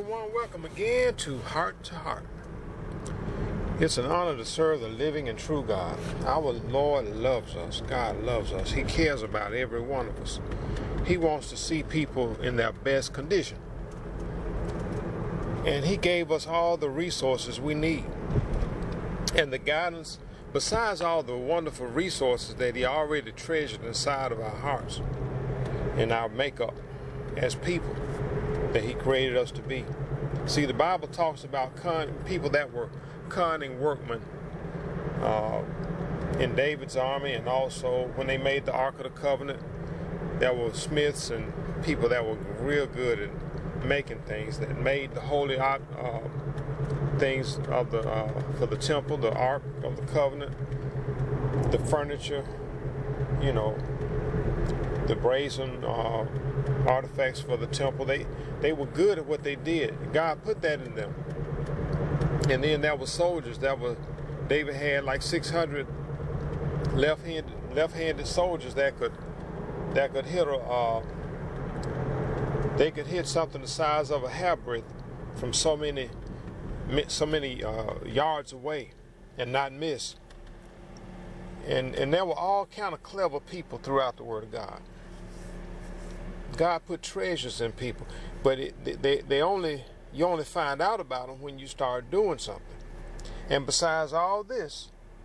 everyone. Welcome again to Heart to Heart. It's an honor to serve the living and true God. Our Lord loves us. God loves us. He cares about every one of us. He wants to see people in their best condition. And He gave us all the resources we need and the guidance, besides all the wonderful resources that He already treasured inside of our hearts and our makeup as people that He created us to be. See, the Bible talks about people that were cunning workmen in David's army, and also when they made the Ark of the Covenant, there were smiths and people that were real good at making things, that made the holy things of for the temple, the Ark of the Covenant, the furniture, the brazen artifacts for the temple. They were good at what they did. God put that in them. And then there were soldiers. David had like 600 left-handed soldiers that could hit they could hit something the size of a hairbreadth from so many yards away and not miss. And there were all kind of clever people throughout the Word of God. God put treasures in people, but you only find out about them when you start doing something. And besides all this,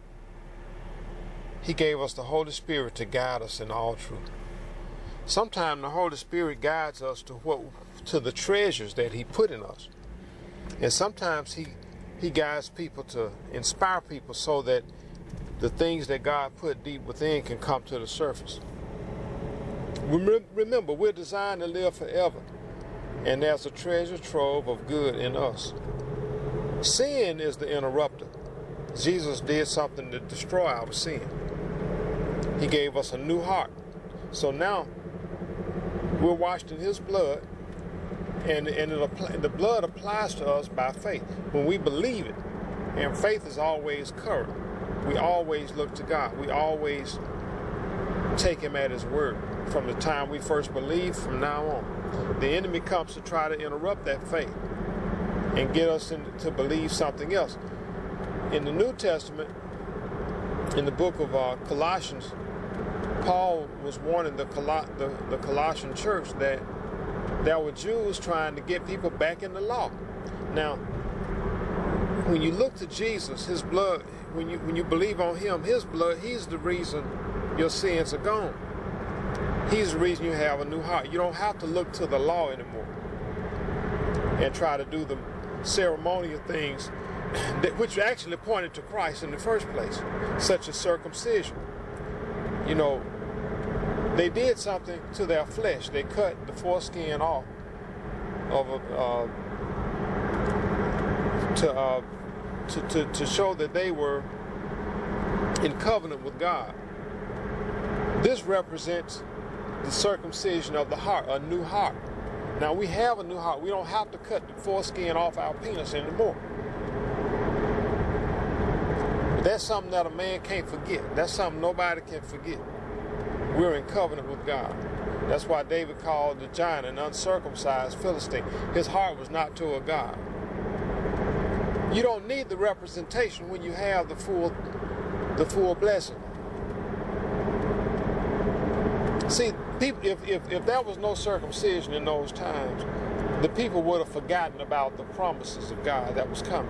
He gave us the Holy Spirit to guide us in all truth. Sometimes the Holy Spirit guides us to the treasures that He put in us, and sometimes He guides people to inspire people so that the things that God put deep within can come to the surface. Remember, we're designed to live forever, and there's a treasure trove of good in us. Sin is the interrupter. Jesus did something to destroy our sin. He gave us a new heart. So now we're washed in His blood, and the blood applies to us by faith when we believe it. And faith is always current. We always look to God. We always take Him at His word. From the time we first believe, from now on, the enemy comes to try to interrupt that faith and get us to believe something else. In the New Testament, in the book of Colossians, Paul was warning the Colossian church that there were Jews trying to get people back in the law. Now, when you look to Jesus, His blood, when you believe on Him, His blood, He's the reason your sins are gone. He's the reason you have a new heart. You don't have to look to the law anymore and try to do the ceremonial things which actually pointed to Christ in the first place, such as circumcision. They did something to their flesh. They cut the foreskin off of to show that they were in covenant with God. This represents the circumcision of the heart, a new heart. Now we have a new heart. We don't have to cut the foreskin off our penis anymore. But that's something that a man can't forget. That's something nobody can forget. We're in covenant with God. That's why David called the giant an uncircumcised Philistine. His heart was not toward God. You don't need the representation when you have the full blessing. See, people, if there was no circumcision in those times, the people would have forgotten about the promises of God that was coming.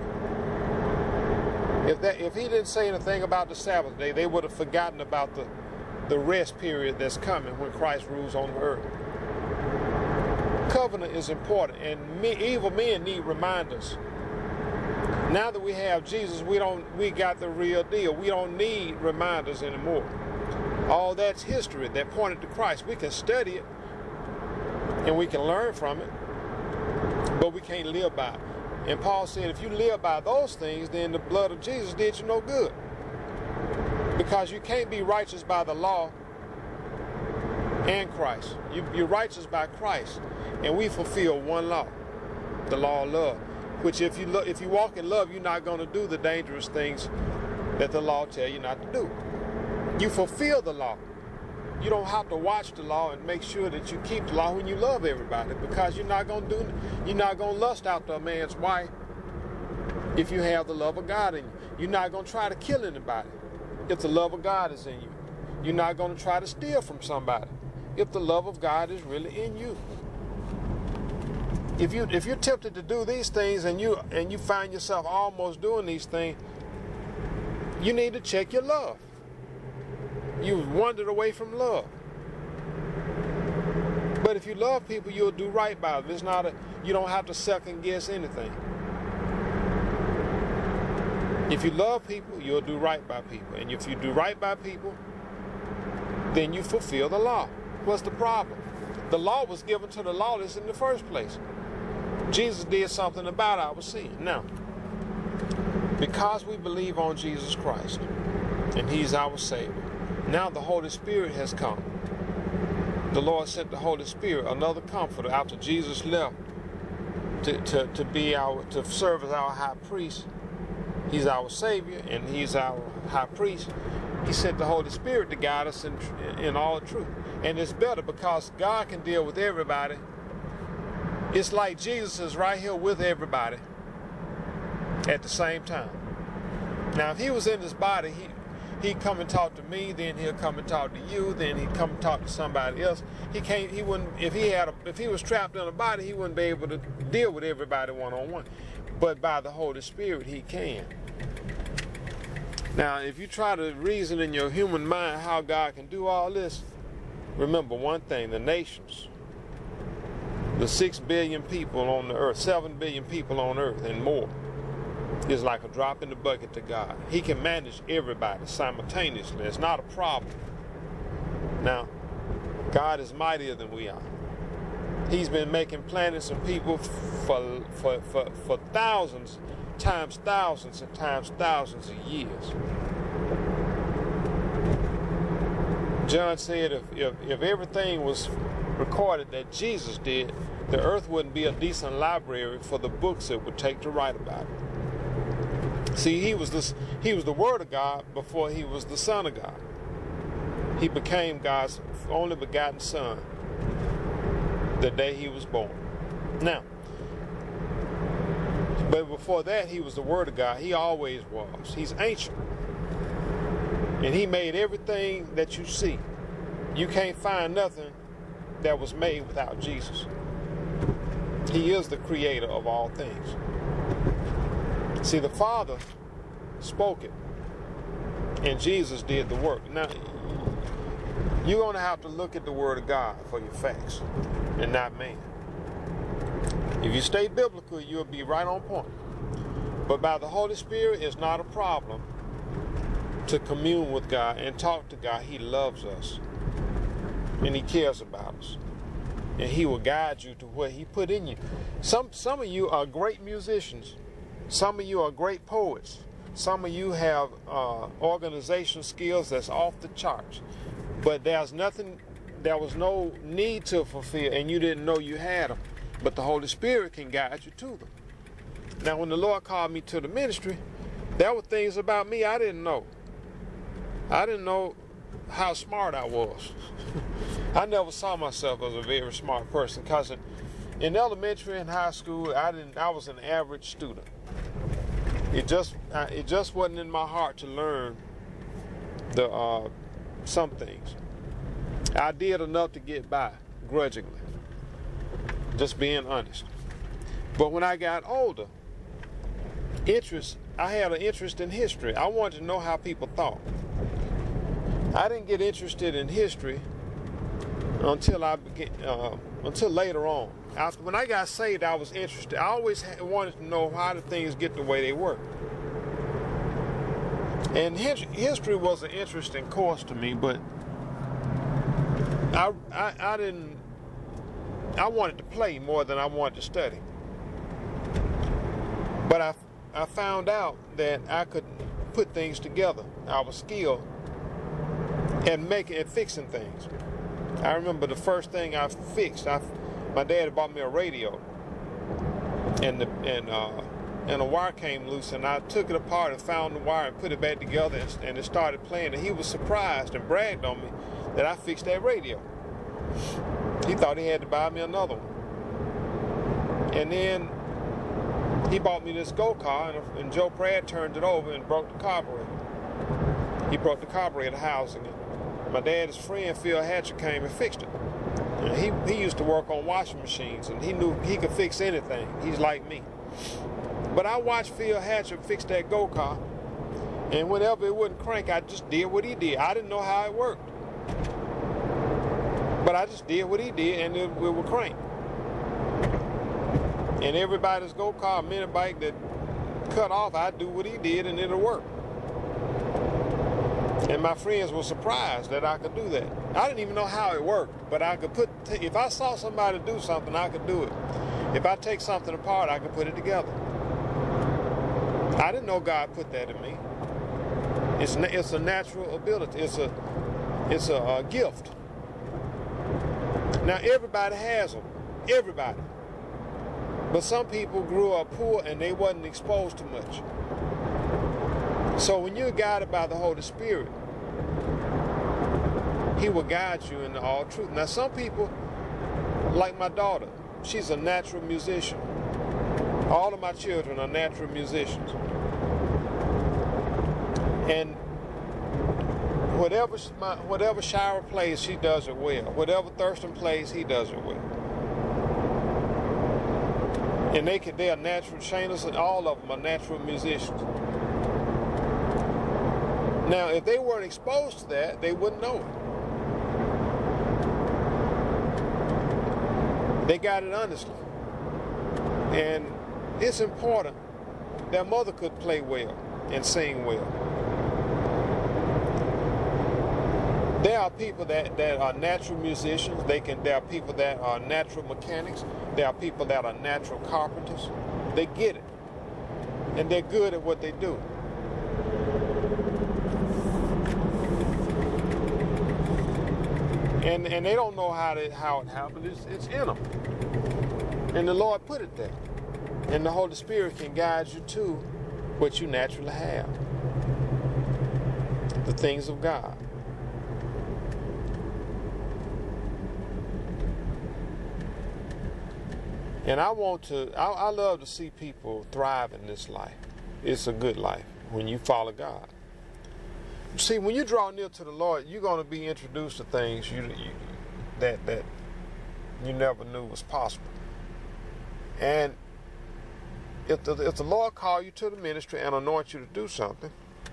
If He didn't say anything about the Sabbath day, they would have forgotten about the rest period that's coming when Christ rules on the earth. Covenant is important, and evil men need reminders. Now that we have Jesus, we got the real deal. We don't need reminders anymore. All that's history that pointed to Christ. We can study it and we can learn from it, but we can't live by it. And Paul said, if you live by those things, then the blood of Jesus did you no good. Because you can't be righteous by the law and Christ. You're righteous by Christ. And we fulfill one law, the law of love. Which if you walk in love, you're not going to do the dangerous things that the law tells you not to do. You fulfill the law. You don't have to watch the law and make sure that you keep the law when you love everybody, because you're not gonna lust after a man's wife if you have the love of God in you. You're not gonna try to kill anybody if the love of God is in you. You're not gonna try to steal from somebody if the love of God is really in you. If you're tempted to do these things and you find yourself almost doing these things, you need to check your love. You've wandered away from love. But if you love people, you'll do right by them. You don't have to second guess anything. If you love people, you'll do right by people. And if you do right by people, then you fulfill the law. What's the problem? The law was given to the lawless in the first place. Jesus did something about our sin. Now, because we believe on Jesus Christ and He's our Savior, now the Holy Spirit has come. The Lord sent the Holy Spirit, another comforter, after Jesus left to serve as our high priest. He's our Savior and He's our high priest. He sent the Holy Spirit to guide us in all truth. And it's better because God can deal with everybody. It's like Jesus is right here with everybody at the same time. Now, if He was in His body, He'd come and talk to me, then He'll come and talk to you, then He'd come and talk to somebody else. He wouldn't, if he was trapped in a body, He wouldn't be able to deal with everybody one-on-one. But by the Holy Spirit, He can. Now, if you try to reason in your human mind how God can do all this, remember one thing: the nations, the 6 billion people on the earth, 7 billion people on earth and more, is like a drop in the bucket to God. He can manage everybody simultaneously. It's not a problem. Now, God is mightier than we are. He's been making planets and people for thousands times thousands and times thousands of years. John said if everything was recorded that Jesus did, the earth wouldn't be a decent library for the books it would take to write about it. See, he was the Word of God before He was the Son of God. He became God's only begotten Son the day He was born. Now, but before that, He was the Word of God. He always was. He's ancient. And He made everything that you see. You can't find nothing that was made without Jesus. He is the creator of all things. See, the Father spoke it, and Jesus did the work. Now, you're going to have to look at the Word of God for your facts, and not man. If you stay biblical, you'll be right on point. But by the Holy Spirit, it's not a problem to commune with God and talk to God. He loves us, and He cares about us, and He will guide you to what He put in you. Some of you are great musicians. Some of you are great poets. Some of you have organization skills that's off the charts. But there was no need to fulfill, and you didn't know you had them. But the Holy Spirit can guide you to them. Now, when the Lord called me to the ministry, there were things about me I didn't know. I didn't know how smart I was. I never saw myself as a very smart person, because in elementary and high school, I was an average student. It just wasn't in my heart to learn some things. I did enough to get by, grudgingly. Just being honest. But when I got older, I had an interest in history. I wanted to know how people thought. I didn't get interested in history until later on. When I got saved, I was interested. I always wanted to know how did things get the way they were. And history was an interesting course to me, but I wanted to play more than I wanted to study. But I found out that I could put things together. I was skilled at fixing things. I remember the first thing I fixed. My dad bought me a radio, and a wire came loose, and I took it apart and found the wire and put it back together, and it started playing. And he was surprised and bragged on me that I fixed that radio. He thought he had to buy me another one. And then he bought me this go-car, and Joe Pratt turned it over and broke the carburetor. He broke the carburetor housing. My dad's friend, Phil Hatcher, came and fixed it. And he used to work on washing machines, and he knew he could fix anything. He's like me. But I watched Phil Hatcher fix that go-car, and whenever it wouldn't crank, I just did what he did. I didn't know how it worked. But I just did what he did, and it would crank. And everybody's go-car, mini bike that cut off, I do what he did, and it'll work. And my friends were surprised that I could do that. I didn't even know how it worked, but I could if I saw somebody do something, I could do it. If I take something apart, I could put it together. I didn't know God put that in me. It's a natural ability. It's a gift. Now everybody has them. Everybody. But some people grew up poor and they wasn't exposed to much. So when you're guided by the Holy Spirit, He will guide you into all truth. Now some people, like my daughter, she's a natural musician. All of my children are natural musicians. And whatever Shira plays, she does it well. Whatever Thurston plays, he does it well. And they are natural. Shayna's and all of them are natural musicians. Now, if they weren't exposed to that, they wouldn't know it. They got it honestly. And it's important. Their mother could play well and sing well. There are people that are natural musicians. There are people that are natural mechanics. There are people that are natural carpenters. They get it. And they're good at what they do. And they don't know how it happened. It's in them. And the Lord put it there. And the Holy Spirit can guide you to what you naturally have. The things of God. And I love to see people thrive in this life. It's a good life when you follow God. See, when you draw near to the Lord, you're going to be introduced to things that you never knew was possible. And if the Lord call you to the ministry and anoint you to do something,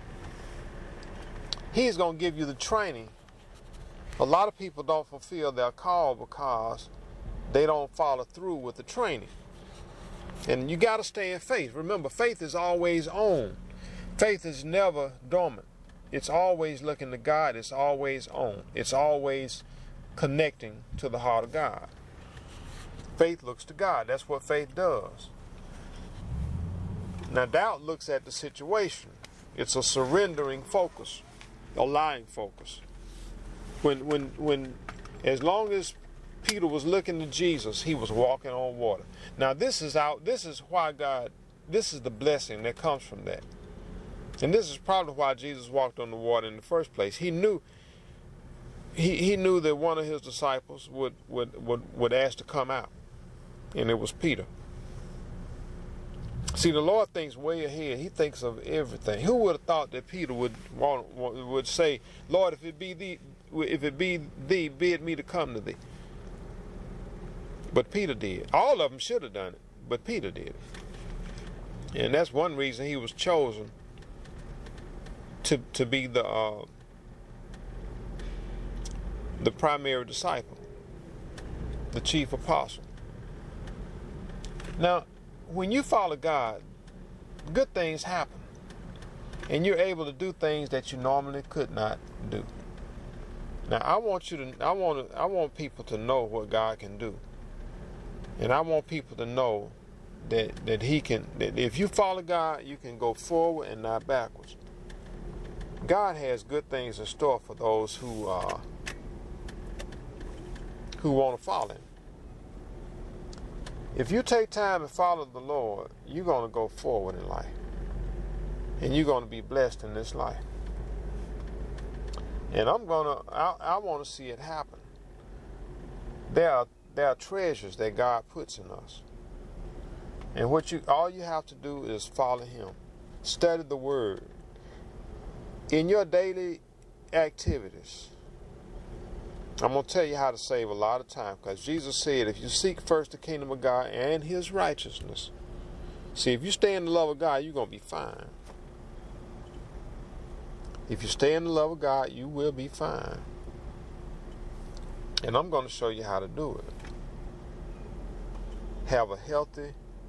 He's going to give you the training. A lot of people don't fulfill their call because they don't follow through with the training. And you got to stay in faith. Remember, faith is always on. Faith is never dormant. It's always looking to God. It's always on. It's always connecting to the heart of God. Faith looks to God. That's what faith does. Now, doubt looks at the situation. It's a surrendering focus, a lying focus. When as long as Peter was looking to Jesus, he was walking on water. Now, this is why God, this is the blessing that comes from that. And this is probably why Jesus walked on the water in the first place. He knew that one of his disciples would ask to come out, and it was Peter. See, the Lord thinks way ahead. He thinks of everything. Who would have thought that Peter would say, "Lord, if it be thee, bid me to come to thee"? But Peter did. All of them should have done it, but Peter did it. And that's one reason he was chosen to be the primary disciple, the chief apostle. Now, when you follow God, good things happen, and you're able to do things that you normally could not do. Now, I want people to know what God can do, and I want people to know that if you follow God, you can go forward and not backwards. God has good things in store for those who want to follow Him. If you take time to follow the Lord, you're going to go forward in life. And you're going to be blessed in this life. And I want to see it happen. There are treasures that God puts in us. And all you have to do is follow Him. Study the Word. In your daily activities, I'm going to tell you how to save a lot of time, because Jesus said if you seek first the kingdom of God and His righteousness, see, if you stay in the love of God, you're going to be fine. If you stay in the love of God, you will be fine. And I'm going to show you how to do it. Have a healthy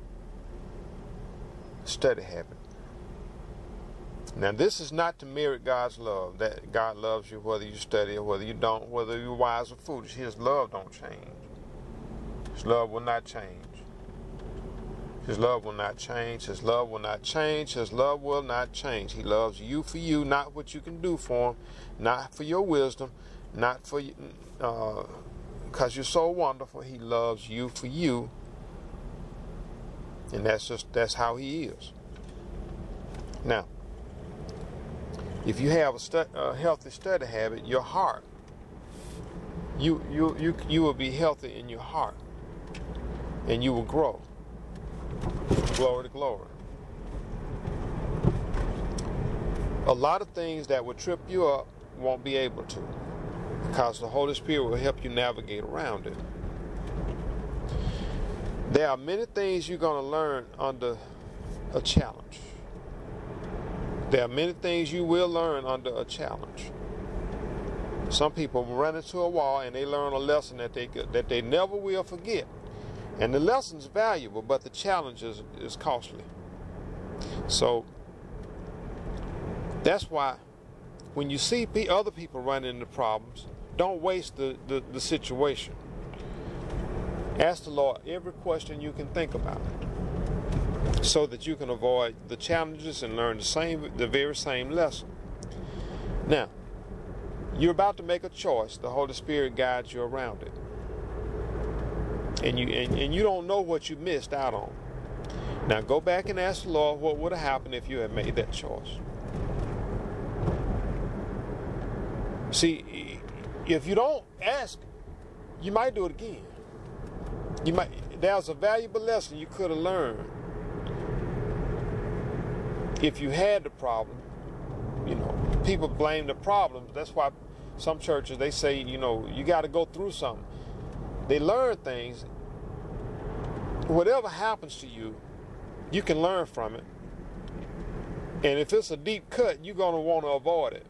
study habit. Now, this is not to merit God's love, that God loves you whether you study or whether you don't, whether you're wise or foolish. His love don't change. His love will not change. His love will not change. His love will not change. His love will not change. He loves you for you, not what you can do for Him, not for your wisdom, not for because you're so wonderful. He loves you for you, and that's how He is. Now, if you have a healthy study habit, your heart, you will be healthy in your heart, and you will grow. Glory to glory. A lot of things that would trip you up won't be able to, because the Holy Spirit will help you navigate around it. There are many things you're going to learn under a challenge. There are many things you will learn under a challenge. Some people run into a wall and they learn a lesson that they never will forget. And the lesson's valuable, but the challenge is costly. So that's why when you see other people run into problems, don't waste the situation. Ask the Lord every question you can think about, so that you can avoid the challenges and learn the very same lesson. Now, you're about to make a choice. The Holy Spirit guides you around it. And you don't know what you missed out on. Now go back and ask the Lord what would have happened if you had made that choice. See, if you don't ask, you might do it again. There's a valuable lesson you could have learned if you had the problem. People blame the problems. That's why some churches, they say, you got to go through something. They learn things. Whatever happens to you, you can learn from it. And if it's a deep cut, you're going to want to avoid it.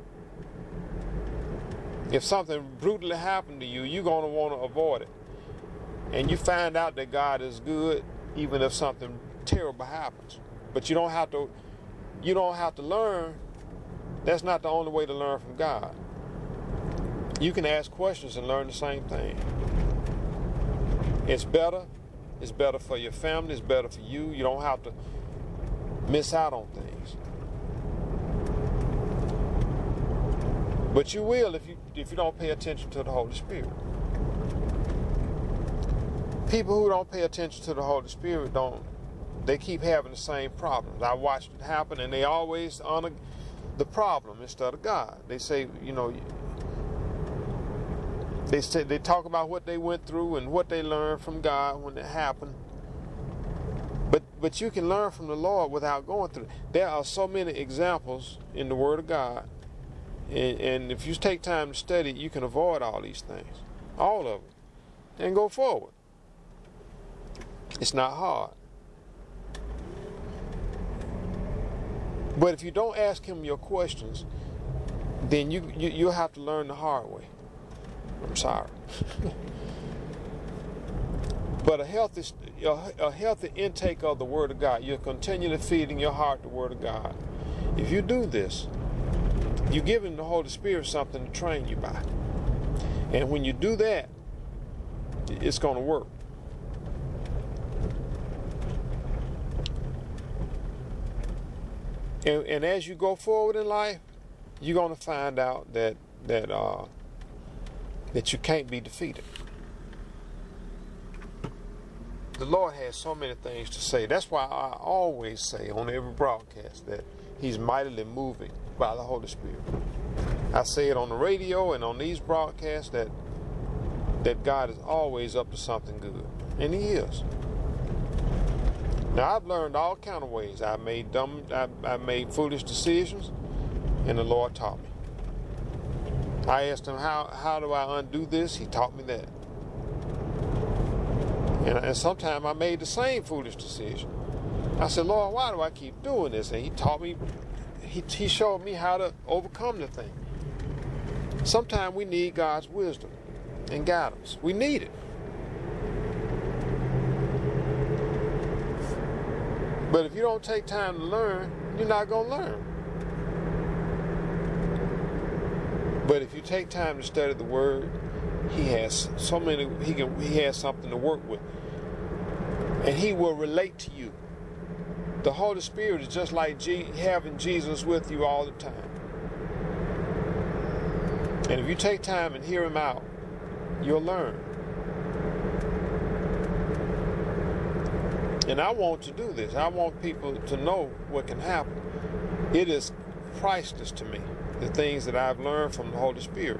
If something brutally happened to you, you're going to want to avoid it. And you find out that God is good even if something terrible happens. But you don't have to learn. That's not the only way to learn from God. You can ask questions and learn the same thing. It's better. It's better for your family. It's better for you. You don't have to miss out on things. But you will if you don't pay attention to the Holy Spirit. People who don't pay attention to the Holy Spirit they keep having the same problems. I watched it happen, and they always honor the problem instead of God. They say, they talk about what they went through and what they learned from God when it happened. But you can learn from the Lord without going through it. There are so many examples in the Word of God. And if you take time to study, you can avoid all these things. All of them. And go forward. It's not hard. But if you don't ask Him your questions, then you'll have to learn the hard way. I'm sorry. But a healthy intake of the Word of God, you're continually feeding your heart the Word of God. If you do this, you're giving the Holy Spirit something to train you by. And when you do that, it's going to work. And as you go forward in life, you're going to find out that you can't be defeated. The Lord has so many things to say. That's why I always say on every broadcast that He's mightily moving by the Holy Spirit. I say it on the radio and on these broadcasts that God is always up to something good. And He is. Now, I've learned all kind of ways. I made foolish decisions, and the Lord taught me. I asked Him, how do I undo this? He taught me that. And sometimes I made the same foolish decision. I said, Lord, why do I keep doing this? And He taught me, He showed me how to overcome the thing. Sometimes we need God's wisdom and guidance. We need it. But if you don't take time to learn, you're not going to learn. But if you take time to study the Word, He has He has something to work with. And He will relate to you. The Holy Spirit is just like having Jesus with you all the time. And if you take time and hear Him out, you'll learn. And I want to do this. I want people to know what can happen. It is priceless to me, the things that I've learned from the Holy Spirit.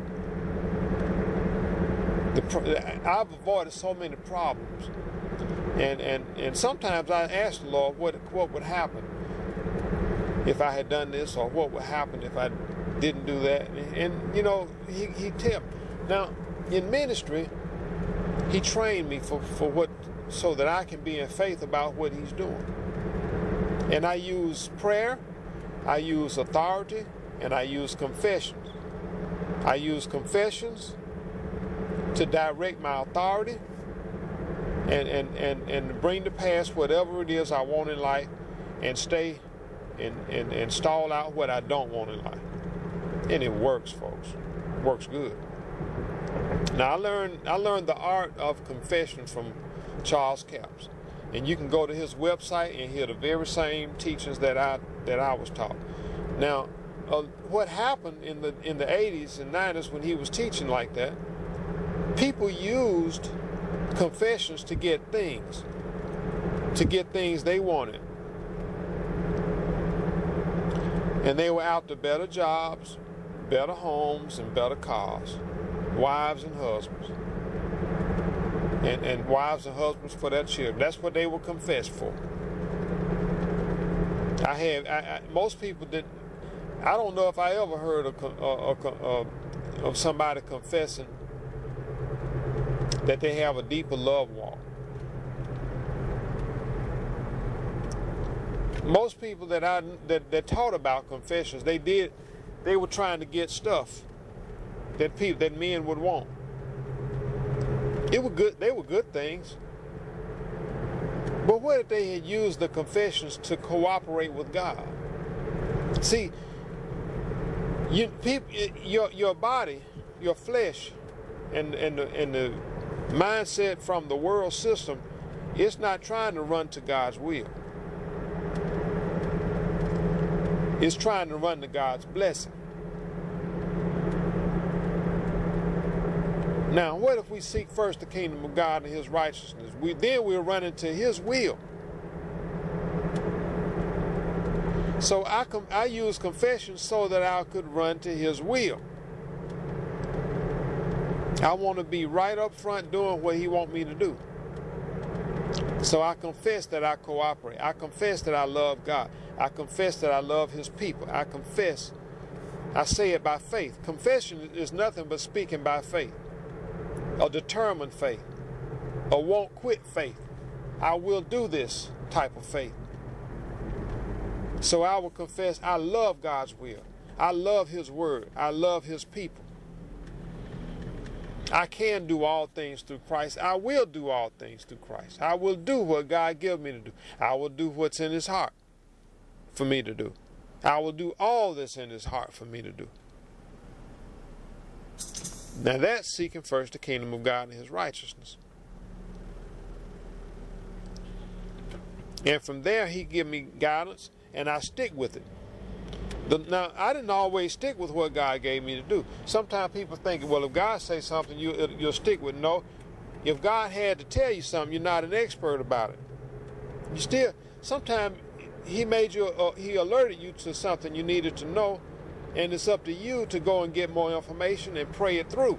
I've avoided so many problems. And sometimes I ask the Lord what would happen if I had done this, or what would happen if I didn't do that. And you know, He tells me. Now, in ministry, He trained me so that I can be in faith about what He's doing. And I use prayer, I use authority, and I use confessions. I use confessions to direct my authority and bring to pass whatever it is I want in life, and stay and stall out what I don't want in life. And it works, folks. It works good. Now, I learned the art of confession from Charles Capps, and you can go to his website and hear the very same teachings that I was taught. Now, what happened in the 80s and 90s when he was teaching like that, people used confessions to get things they wanted, and they were out to better jobs, better homes, and better cars, wives and husbands. And wives and husbands for their children. That's what they were confessed for. Most people did. I don't know if I ever heard of somebody confessing that they have a deeper love walk. Most people that taught about confessions, they were trying to get stuff that men would want. They were good things. But what if they had used the confessions to cooperate with God? See, your body, your flesh, and the mindset from the world system, it's not trying to run to God's will. It's trying to run to God's blessing. Now, what if we seek first the kingdom of God and His righteousness? We'll run into His will. So I use confession so that I could run to His will. I want to be right up front doing what He wants me to do. So I confess that I cooperate. I confess that I love God. I confess that I love His people. I say it by faith. Confession is nothing but speaking by faith. A determined faith, a won't quit faith. I will do this type of faith. So I will confess I love God's will. I love His word. I love His people. I can do all things through Christ. I will do all things through Christ. I will do what God gives me to do. I will do what's in His heart for me to do. I will do all that's in His heart for me to do. Now that's seeking first the kingdom of God and His righteousness. And from there, He give me guidance, and I stick with it. Now, I didn't always stick with what God gave me to do. Sometimes people think, well, if God says something, you'll stick with it. No. If God had to tell you something, you're not an expert about it. Sometimes He made you, He alerted you to something you needed to know, And it's up to you to go and get more information and pray it through.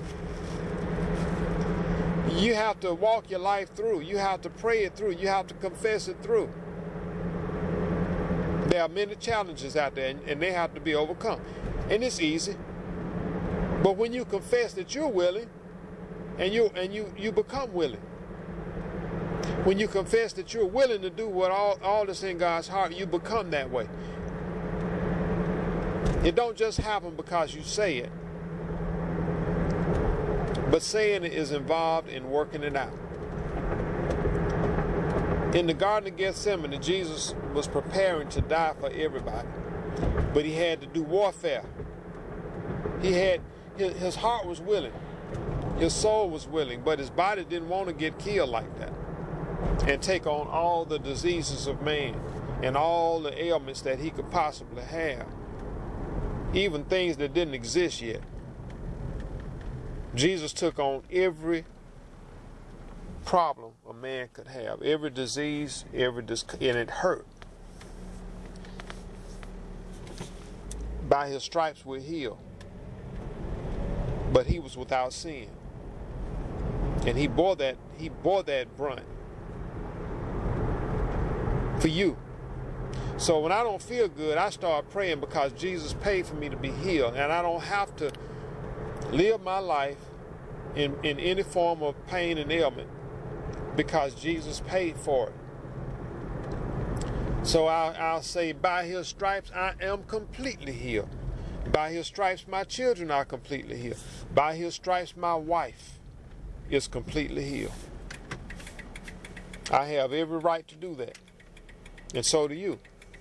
You have to walk your life through. You have to pray it through. You have to confess it through. There are many challenges out there, and they have to be overcome. And it's easy. But when you confess that you're willing, and you become willing. When you confess that you're willing to do what all that's in God's heart, you become that way. It don't just happen because you say it. But saying it is involved in working it out. In the Garden of Gethsemane, Jesus was preparing to die for everybody. But he had to do warfare. His heart was willing. His soul was willing, but his body didn't want to get killed like that and take on all the diseases of man and all the ailments that he could possibly have, even things that didn't exist yet. Jesus took on every problem a man could have, every disease, and it hurt. By his stripes we're healed. But he was without sin. And he bore that brunt for you. So when I don't feel good, I start praying because Jesus paid for me to be healed. And I don't have to live my life in any form of pain and ailment because Jesus paid for it. So I'll say, by his stripes I am completely healed. By his stripes my children are completely healed. By his stripes my wife is completely healed. I have every right to do that. And so do you.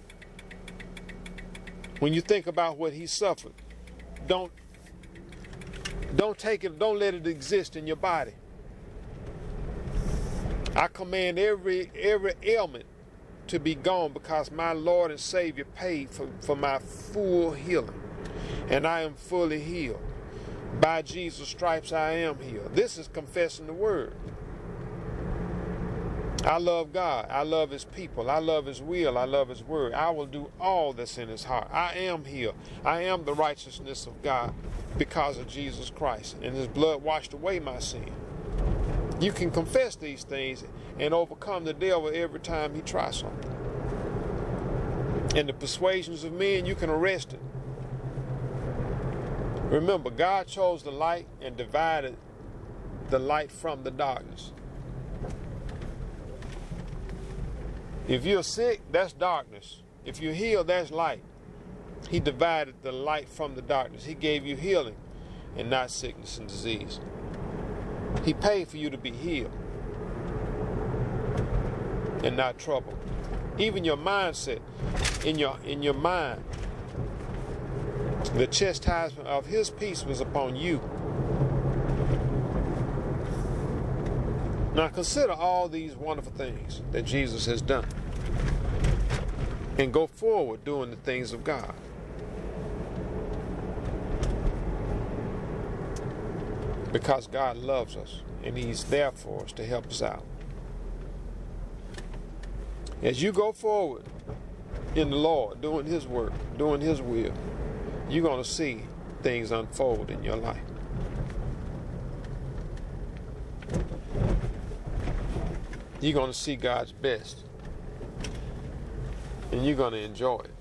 When you think about what he suffered, don't take it, don't let it exist in your body. I command every ailment to be gone because my Lord and Savior paid for my full healing. And I am fully healed. By Jesus' stripes I am healed. This is confessing the word. I love God. I love his people. I love his will. I love his word. I will do all that's in his heart. I am healed. I am the righteousness of God because of Jesus Christ. And his blood washed away my sin. You can confess these things and overcome the devil every time he tries something. And the persuasions of men, you can arrest it. Remember, God chose the light and divided the light from the darkness. If you're sick, that's darkness. If you're healed, that's light. He divided the light from the darkness. He gave you healing and not sickness and disease. He paid for you to be healed and not trouble. Even your mindset, in your mind, the chastisement of his peace was upon you. Now consider all these wonderful things that Jesus has done and go forward doing the things of God. Because God loves us and he's there for us to help us out. As you go forward in the Lord, doing his work, doing his will, you're going to see things unfold in your life. You're going to see God's best. And you're going to enjoy it.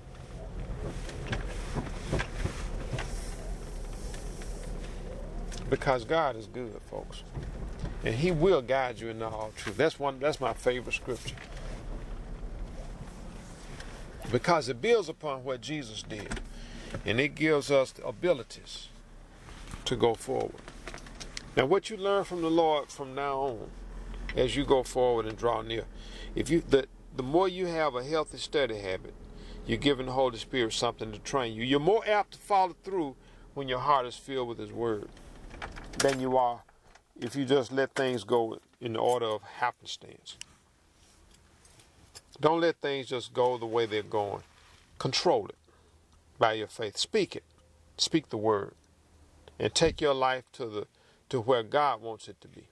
Because God is good, folks. And he will guide you into all truth. That's my favorite scripture. Because it builds upon what Jesus did. And it gives us the abilities to go forward. Now, what you learn from the Lord from now on, as you go forward and draw near, the more you have a healthy study habit, you're giving the Holy Spirit something to train you. You're more apt to follow through when your heart is filled with his word than you are if you just let things go in the order of happenstance. Don't let things just go the way they're going. Control it by your faith. Speak it. Speak the word. And take your life to where God wants it to be.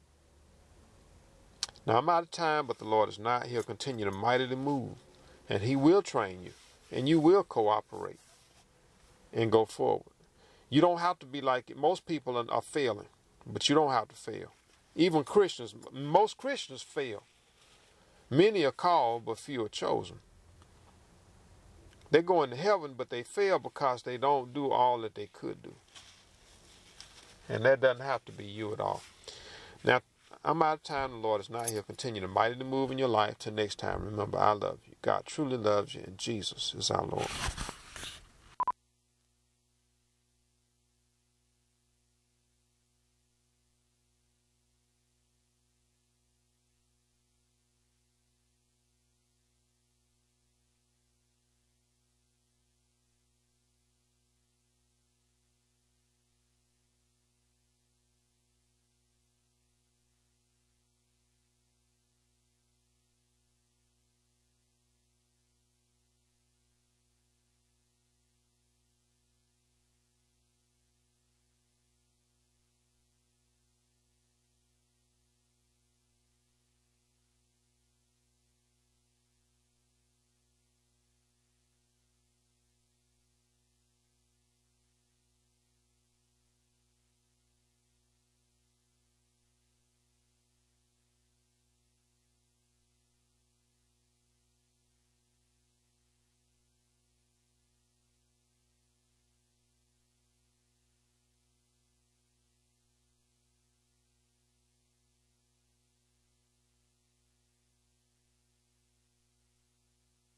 Now I'm out of time, but the Lord is not. He'll continue to mightily move. And he will train you. And you will cooperate. and go forward. You don't have to be like it. Most people are failing, but you don't have to fail. Even Christians, most Christians fail. Many are called, but few are chosen. They go into heaven, but they fail because they don't do all that they could do. And that doesn't have to be you at all. Now, I'm out of time. The Lord is not here. Continue to mightily move in your life. Till next time, remember, I love you. God truly loves you, and Jesus is our Lord.